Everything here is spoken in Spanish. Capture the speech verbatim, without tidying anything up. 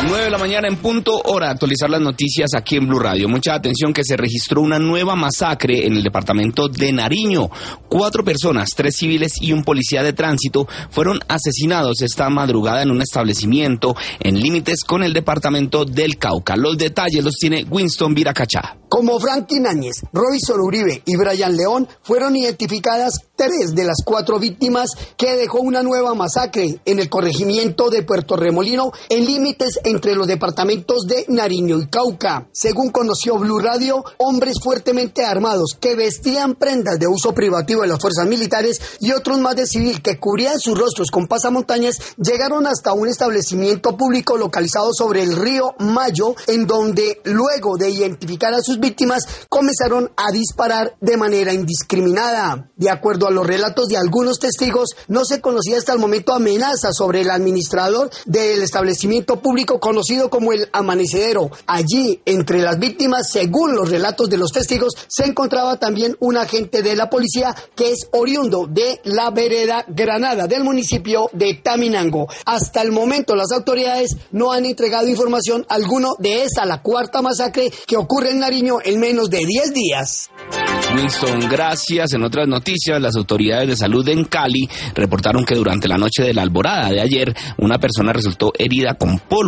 nueve de la mañana en punto, hora de actualizar las noticias aquí en Blue Radio. Mucha atención que se registró una nueva masacre en el departamento de Nariño. Cuatro personas, tres civiles y un policía de tránsito fueron asesinados esta madrugada en un establecimiento en límites con el departamento del Cauca. Los detalles los tiene Winston Viracachá. Como Franklin Náñez, Robinson Uribe y Brian León, fueron identificadas tres de las cuatro víctimas que dejó una nueva masacre en el corregimiento de Puerto Remolino, en límites entre los departamentos de Nariño y Cauca. Según conoció Blue Radio, hombres fuertemente armados que vestían prendas de uso privativo de las fuerzas militares y otros más de civil que cubrían sus rostros con pasamontañas llegaron hasta un establecimiento público localizado sobre el río Mayo, en donde luego de identificar a sus víctimas comenzaron a disparar de manera indiscriminada. De acuerdo a los relatos de algunos testigos, no se conocía hasta el momento amenaza sobre el administrador del establecimiento público conocido como el Amanecedero. Allí, entre las víctimas, según los relatos de los testigos, se encontraba también un agente de la policía que es oriundo de la vereda Granada del municipio de Taminango. Hasta el momento las autoridades no han entregado información alguna de esta, la cuarta masacre que ocurre en Nariño en menos de diez días. Winston, gracias. En otras noticias, las autoridades de salud en Cali reportaron que durante la noche de la alborada de ayer, una persona resultó herida con polvo